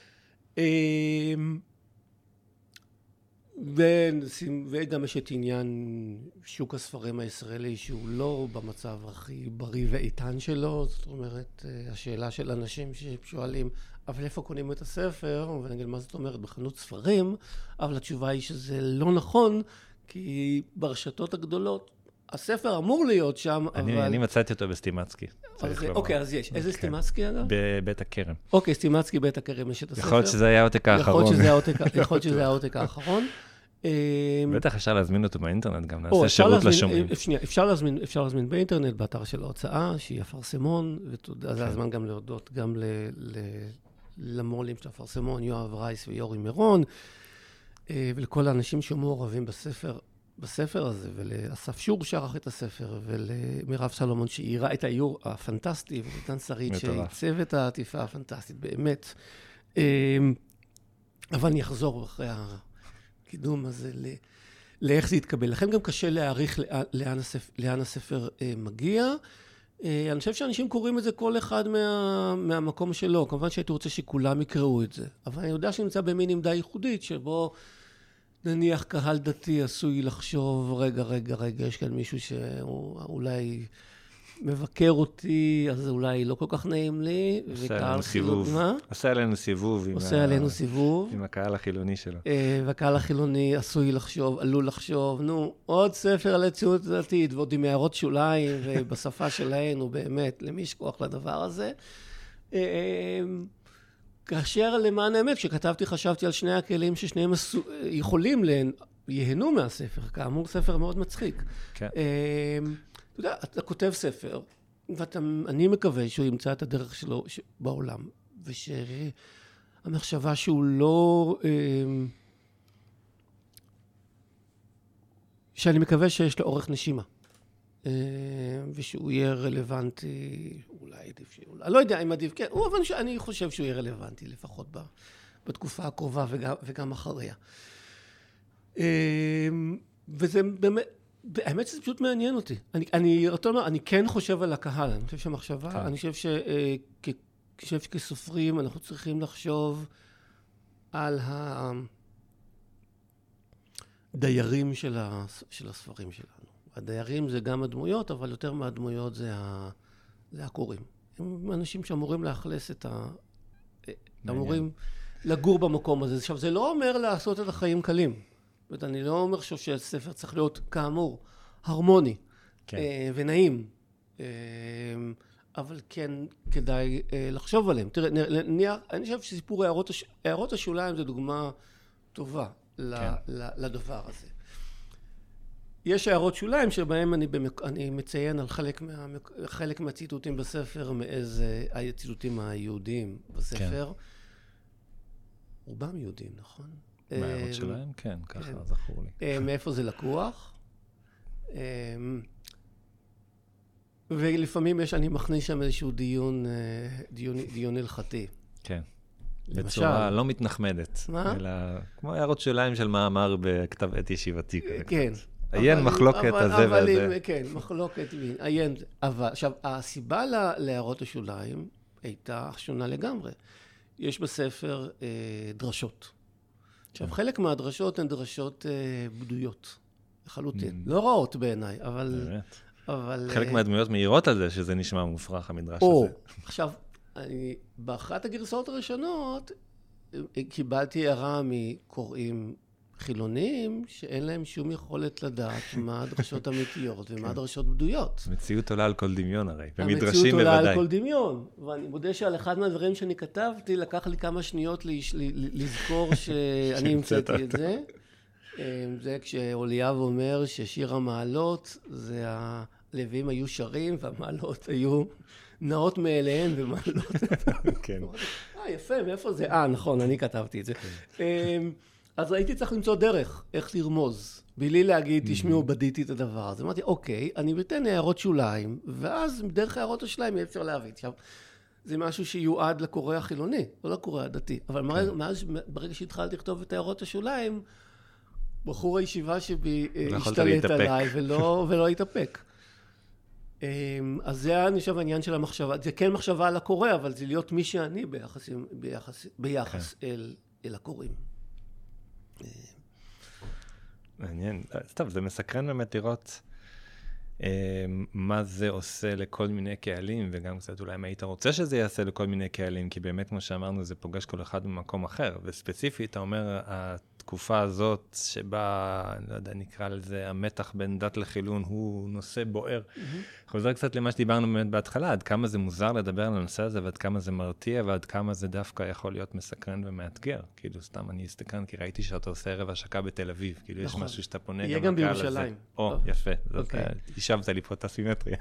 וגם יש את עניין שוק הספרים הישראלי, שהוא לא במצב הכי בריא ואיתן שלו, זאת אומרת, השאלה של אנשים ששואלים, אבל איפה קונים את הספר? ונגיד, מה זאת אומרת? בחנות ספרים, אבל התשובה היא שזה לא נכון, כי ברשתות הגדולות, הספר אמור להיות שם, אבל... אני מצאתי אותו בסטימצקי. אוקיי, אז יש. איזה סטימצקי אגב? בבית הכרם. אוקיי, סטימצקי, בית הכרם, יש את הספר. יכול להיות שזה היה העותק האחרון. יכול להיות שזה היה העותק האחרון. בטח אפשר להזמין אותו באינטרנט, גם נעשה שירות לשומעים. שנייה, אפשר להזמין באינטרנט, באתר של ההוצאה, שהיא אפרסמון, וזה הזמן גם להודות גם למו"לים של אפרסמון, יואב רייס ויורי מירון, ולכל האנשים שמעורבים בספר. בספר הזה, ולאסף שור שערך את הספר, ולמירב סלומון שאירה את האיור הפנטסטי, ולדן שרית שעיצב את העטיפה הפנטסטית, באמת. אבל אני אחזור אחרי הקידום הזה לאיך זה יתקבל. לכן גם קשה להעריך לאן הספר, לאן הספר מגיע. אני חושב שאנשים קוראים את זה כל אחד מה, מהמקום שלו. כמובן שהייתי רוצה שכולם יקראו את זה. אבל אני יודע שנמצא במין עמדה ייחודית, שבו נניח קהל דתי עשוי לחשוב, רגע, רגע, רגע, יש כאן מישהו שאולי מבקר אותי, אז אולי לא כל כך נעים לי. עושה עלינו סיבוב. מה? עושה עלינו סיבוב. עושה עלינו סיבוב. עם הקהל החילוני שלו. והקהל החילוני עשוי לחשוב, עלול לחשוב, נו, עוד ספר על הציונות הדתית, ועוד עם הערות שוליים, ובשפה שלהן, ובאמת, למי יש כוח לדבר הזה. כאשר למען האמת, כשכתבתי, חשבתי על שני הכלים ששניהם יכולים ליהנו מהספר, כאמור, ספר מאוד מצחיק. כן. אתה יודע, אתה כותב ספר, ואני מקווה שהוא ימצא את הדרך שלו בעולם, ושהמחשבה שהוא לא... שאני מקווה שיש לו אורך נשימה, ושהוא יהיה רלוונטי, אולי עדיף שהוא... אני לא יודע אם עדיף, כן, אבל אני חושב שהוא יהיה רלוונטי, לפחות בתקופה הקרובה וגם, וגם אחריה. וזה באמת... האמת שזה פשוט מעניין אותי. אני, אני, אני כן חושב על הקהל, אני חושב שהמחשבה, אני חושב ש, כ, חושב שכסופרים אנחנו צריכים לחשוב על הדיירים של, ה, של הספרים שלנו. הדיירים זה גם הדמויות, אבל יותר מהדמויות זה, ה, זה הקוראים. הם אנשים שאמורים לאכלס את ה... אמורים לגור במקום הזה. עכשיו, זה לא אומר לעשות את החיים קלים. זאת אומרת, אני לא אומר שהספר צריך להיות, כאמור, הרמוני כן. אה, ונעים, אה, אבל כן כדאי אה, לחשוב עליהם. תראה, נניח, אני חושב שסיפור הערות, הש... הערות השוליים זה דוגמה טובה כן. ל... ל... לדבר הזה. יש הערות שוליים שבהם אני, במק... אני מציין על חלק, מה... חלק מהציטוטים בספר, מאיזה הציטוטים היהודיים בספר. כן. רובם יהודים, נכון? מהערות שלהם? כן, ככה זכור לי. מאיפה זה לקוח? ולפעמים יש, אני מכניס שם איזשהו דיון, דיון הלכתי. כן. בצורה לא מתנחמדת. מה? אלא כמו הערות שלהם של מאמר בכתב עת ישיבתי. כן. עיין מחלוקת הזה והזה. כן, מחלוקת, עיין. אבל, עכשיו, הסיבה להערות השוליים הייתה שונה לגמרי. יש בספר דרשות. עכשיו, חלק מהדרשות הן דרשות בדויות, לחלוטין. לא רעות בעיניי, אבל... אבל... חלק מהדמויות מהירות על זה, שזה נשמע מופרך, המדרש או, הזה. עכשיו, אני, באחת הגרסאות הראשונות, קיבלתי הערה מקוראים חילוניים, שאין להם שום יכולת לדעת מה הדרשות אמיתיות ומה הדרשות בדויות. המציאות עולה על כל דמיון הרי, במדרשים בוודאי. המציאות עולה על כל דמיון, ואני מודה שעל אחד מהדברים שאני כתבתי, לקח לי כמה שניות לזכור שאני המצאתי את זה. זה כשאוליאב אומר ששיר המעלות, זה הלוויים היו שרים והמעלות היו נאות מאליהן ומעלות. כן. אה, יפה, מאיפה זה? אה, נכון, אני כתבתי את זה. אז הייתי צריך למצוא דרך, איך לרמוז, בלי להגיד, תשמעו, בדיתי את הדבר הזה. אמרתי, אוקיי, אני מתן הערות שוליים, ואז דרך הערות השוליים יהיה אפשר להבין. עכשיו, זה משהו שיועד לקורא החילוני, לא לקורא הדתי. אבל מאז, ברגע שהתחלתי לכתוב את הערות השוליים, בחור הישיבה שבי השתלט עליי ולא התאפק. אז זה אני חושב העניין של המחשבה. זה כן מחשבה על הקורא, אבל זה להיות מי שאני ביחס אל הקוראים. מעניין. טוב, זה מסקרן באמת לראות מה זה עושה לכל מיני קהלים, וגם קצת אולי מה היית רוצה שזה יעשה לכל מיני קהלים, כי באמת, כמו שאמרנו, זה פוגש כל אחד במקום אחר, וספציפית, אתה אומר, התקופה הזאת שבה, לא יודע, נקרא לזה, המתח בין דת לחילון, הוא נושא בוער. חוזר קצת למה שדיברנו באמת בהתחלה, עד כמה זה מוזר לדבר על הנושא הזה, ועד כמה זה מרתיע, ועד כמה זה דווקא יכול להיות מסקרן ומאתגר. כאילו, סתם אני אסתקרן, כי ראיתי שאתה עושה ערב השקה בתל אביב, כאילו יש משהו שאתה פונה גם לקהל הזה. או, יפה. השבת לי פה את הסימטריה.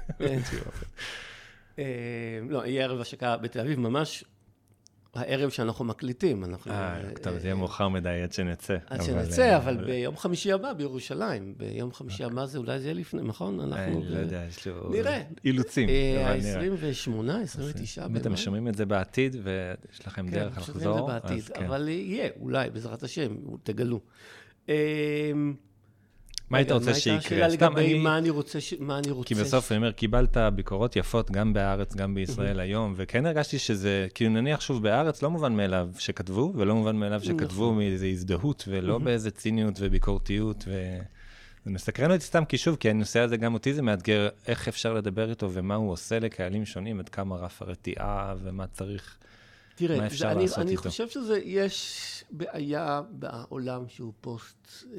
לא, יהיה ערב השקה בתל אביב, ממש הערב שאנחנו מקליטים. אה, טוב, זה יהיה מאוחר מדי עד שנצא. עד שנצא, אבל ביום חמישי הבא בירושלים, ביום חמישי הבא זה אולי זה יהיה לפני, נכון? אני לא יודע, יש לו נראה. אילוצים. ה-עשרים ושמונה, עשרים ותשע. אם אתם שומעים את זה בעתיד, ויש לכם דרך לחזור, אז כן. אבל יהיה, אולי, בעזרת השם, תגלו. מה היית רוצה שיקרה? השאלה לגבי מה אני רוצה... כי בסוף אני אומר, קיבלת ביקורות יפות גם בארץ, גם בישראל היום, וכן הרגשתי שזה, כאילו נניח שוב בארץ, לא מובן מאליו שכתבו, ולא מובן מאליו שכתבו מאיזו הזדהות, ולא באיזה ציניות וביקורתיות, זה מסקרן אותי סתם כי שוב, כי הנושא הזה גם אותי זה מאתגר איך אפשר לדבר איתו ומה הוא עושה לקהלים שונים, עד כמה רף הרתיעה ומה צריך, תראה, מה אפשר אני, לעשות אני איתו. אני חושב שזה, יש בעיה בעולם שהוא פוסט אה,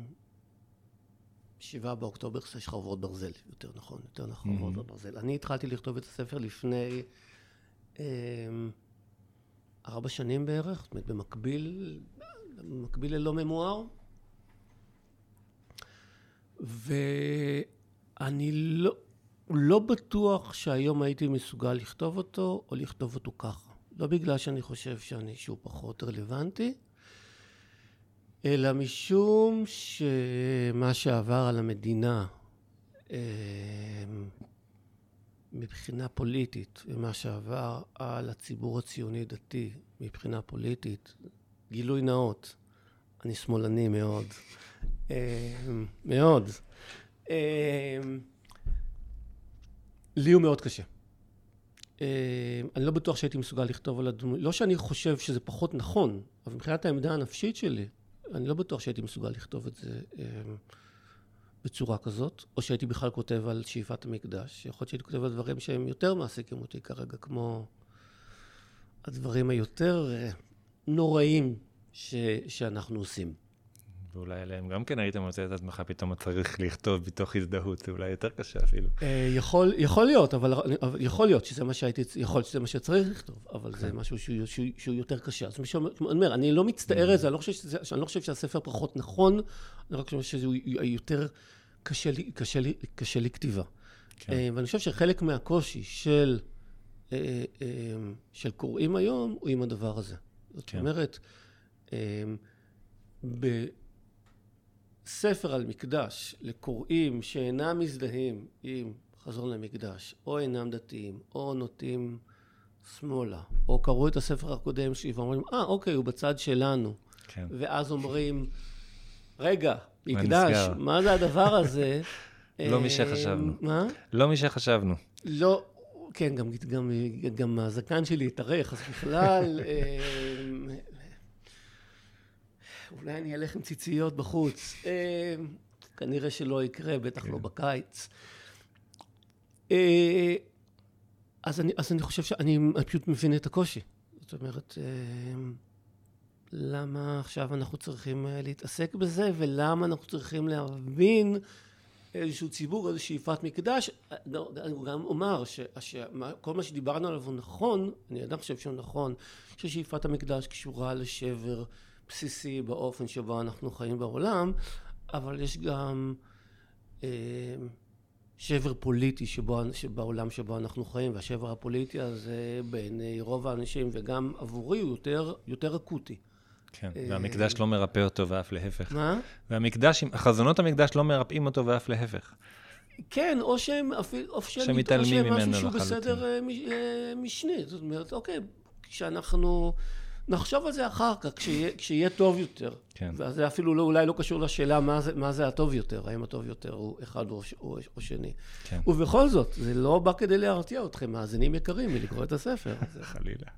שבעה באוקטובר, יש חרבות ברזל, יותר נכון, יותר נכון, חרבות Mm-hmm. ברזל. אני התחלתי לכתוב את הספר לפני אה, ארבע שנים בערך, זאת אומרת, במקביל, במקביל ללא ממואר. ואני לא, לא בטוח שהיום הייתי מסוגל לכתוב אותו, או לכתוב אותו ככה. לא בגלל שאני חושב שאני שהוא פחות רלוונטי, אלא משום שמה שעבר על המדינה מבחינה פוליטית, ומה שעבר על הציבור הציוני דתי מבחינה פוליטית, גילוי נאות, אני שמאלני מאוד. מאוד. לי הוא מאוד קשה. אני לא בטוח שהייתי מסוגל לכתוב על הדמות, לא שאני חושב שזה פחות נכון, אבל מבחינת העמדה הנפשית שלי, אני לא בטוח שהייתי מסוגל לכתוב את זה בצורה כזאת, או שהייתי בכלל כותב על שאיפת המקדש. יכול להיות שהייתי כותב על דברים שהם יותר מעסיקים אותי כרגע, כמו הדברים היותר נוראים ש, שאנחנו עושים. ואולי עליהם גם כן היית מוצא את עצמך פתאום צריך לכתוב בתוך הזדהות, זה אולי יותר קשה אפילו. יכול, יכול להיות, אבל יכול להיות שזה מה שהייתי, יכול להיות שזה מה שצריך לכתוב, אבל זה משהו שהוא, שהוא, שהוא יותר קשה. אז אני אומר, אני לא מצטער את זה, אני לא חושב שזה, אני לא חושב שהספר פחות נכון, אני רק חושב שזה יותר קשה לי, קשה לי, קשה לי כתיבה. ואני חושב שחלק מהקושי של, של קוראים היום הוא עם הדבר הזה. זאת אומרת, ב... ספר על מקדש לקוראים שאינם מזדהים עם חזון למקדש, או אינם דתיים, או נוטים שמאלה, או קראו את הספר הקודם שלי ואומרים, אה, אוקיי, הוא בצד שלנו. כן. ואז אומרים, רגע, מקדש, מה זה הדבר הזה? לא מי שחשבנו. מה? לא מי שחשבנו. לא, כן, גם, גם, גם הזקן שלי התארך, אז בכלל... אולי אני אלך עם ציציות בחוץ. כנראה שלא יקרה, בטח לא בקיץ. אז אני, אז אני חושב שאני פשוט מבין את הקושי. זאת אומרת, למה עכשיו אנחנו צריכים להתעסק בזה, ולמה אנחנו צריכים להבין איזשהו ציבור, איזושהי שאיפת מקדש. אני גם אומר שכל מה שדיברנו עליו הוא נכון, אני עדיין חושב שהוא נכון, ששאיפת המקדש קשורה לשבר בסיסי באופן שבו אנחנו חיים בעולם, אבל יש גם אה, שבר פוליטי שבו, בעולם שבו אנחנו חיים, והשבר הפוליטי הזה בין רוב האנשים וגם עבורי הוא יותר, יותר אקוטי. כן, אה, והמקדש לא מרפא אותו ואף להפך. מה? והמקדש, חזונות המקדש לא מרפאים אותו ואף להפך. כן, או שהם אפילו, או שהם שמתעלמים ממנו לחלוטין. משהו בסדר משני. זאת אומרת, אוקיי, כשאנחנו... נחשוב על זה אחר כך, כשיהיה, כשיהיה טוב יותר. כן. וזה אפילו לא, אולי לא קשור לשאלה מה זה, מה זה הטוב יותר, האם הטוב יותר הוא אחד או, או, או שני. כן. ובכל זאת, זה לא בא כדי להרתיע אתכם, מאזינים יקרים, מלקרוא את הספר. חלילה.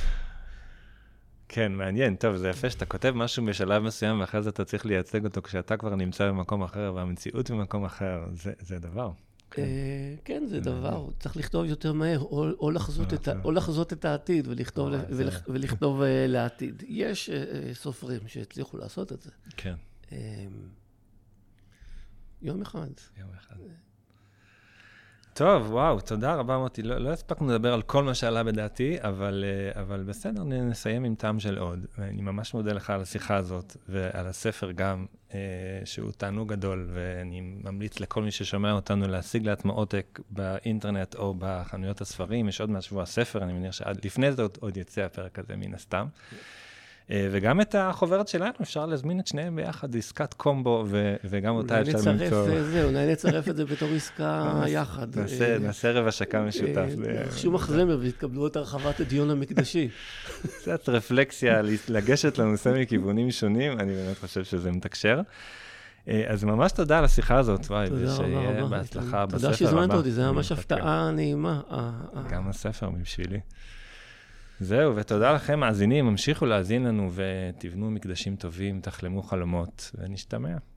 כן, מעניין. טוב, זה יפה שאתה כותב משהו בשלב מסוים, ואחרי זה אתה צריך לייצג אותו כשאתה כבר נמצא במקום אחר, והמציאות במקום אחר, זה, זה דבר. כן, זה דבר, צריך לכתוב יותר מהר, או לחזות את העתיד ולכתוב לעתיד. יש סופרים שהצליחו לעשות את זה. כן. יום אחד. יום אחד. טוב, וואו, תודה רבה מוטי. לא, לא הספקנו לדבר על כל מה שעלה בדעתי, אבל, אבל בסדר, נסיים עם טעם של עוד. ואני ממש מודה לך על השיחה הזאת, ועל הספר גם, אה, שהוא תענוג גדול, ואני ממליץ לכל מי ששומע אותנו להשיג לעצמו עותק באינטרנט או בחנויות הספרים. יש עוד מהשבוע הספר, אני מניח שעד לפני זה עוד, עוד יצא הפרק הזה מן הסתם. וגם את החוברת שלנו, אפשר להזמין את שניהם ביחד, עסקת קומבו, ו- וגם אותה אפשר למצוא. אולי נצרף את זה בתור עסקה יחד. נעשה, נעשה רבע שקה משותף. שום מחזמר, והתקבלו את הרחבת הדיון המקדשי. קצת רפלקסיה, לגשת לנושא מכיוונים שונים, אני באמת חושב שזה מתקשר. אז ממש תודה על השיחה הזאת, וואי, ושיהיה בהצלחה בספר הבא. תודה שהזמנת אותי, זה ממש הפתעה נעימה. גם הספר מבשילי. זהו, ותודה לכם, מאזינים, המשיכו להאזין לנו ותבנו מקדשים טובים, תחלמו חלומות, ונשתמע.